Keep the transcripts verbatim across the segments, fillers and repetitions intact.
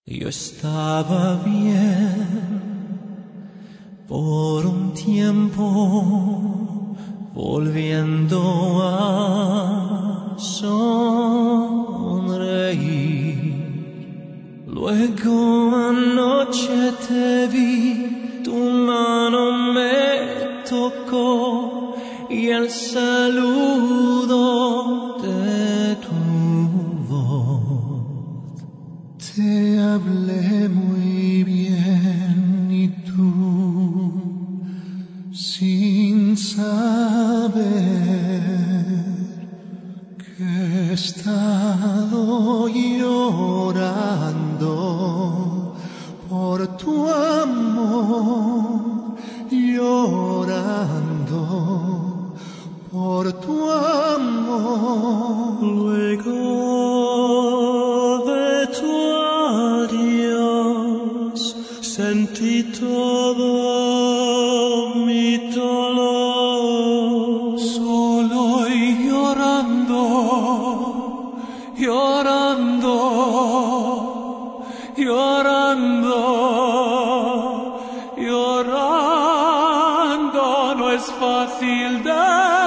Yo estaba bien por un tiempo, volviendo a sonreír. Luego anoche te vi, tu mano me tocó y el saludo de tu voz. Te hablé muy bien y tú, sin saber que he estado llorando por tu amor, llorando por tu amor. Luego de tu adiós sentí todo mi dolor, solo y llorando, llorando, llorando, llorando. No es fácil de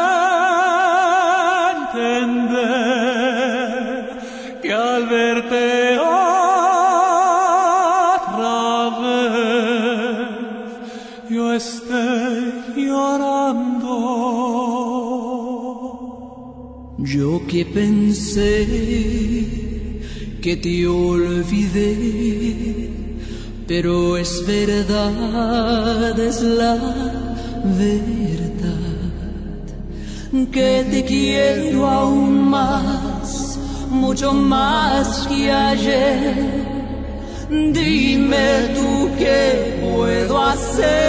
entender que al verte yo estoy llorando. Yo que pensé que te olvidé, pero es verdad, es la verdad, que te quiero aún más, mucho más que ayer. Dime tú qué puedo hacer.